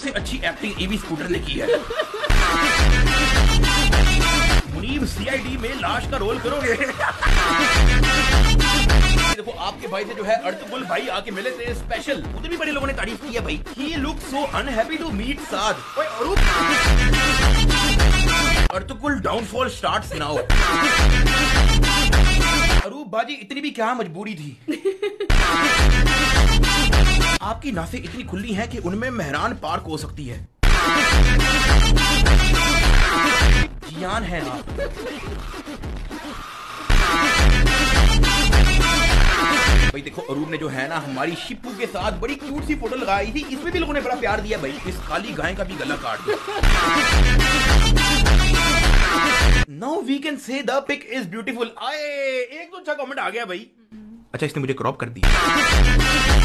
सबसे अच्छी acting EV scooter ने की है। मुनीब सीआईडी में लाश का रोल करोगे। देखो आपके भाई से जो है अर्तुगरुल भाई आके मिले थे स्पेशल, उधर भी बड़े लोगों ने तारीफ की है भाई। He looks so unhappy to meet Saad. ओए अर्तुगरुल डाउनफॉल स्टार्ट्स नाउ। अरूप बाजी इतनी भी क्या मजबूरी थी। आपकी नासें इतनी खुली हैं कि उनमें मेहरान पार्क हो सकती है। जियान है आप। भाई देखो अरूप ने जो है ना हमारी शिप्पू के साथ बड़ी क्यूट सी फोटो लगाई थी, इसमें भी लोगों ने बड़ा प्यार दिया भाई। इस काली गाय का भी गला काट दो। Now we can say the pic is beautiful. आए एक तो अच्छा कमेंट आ गया भाई। अच्छा इसने मुझे क्रॉप कर दिया।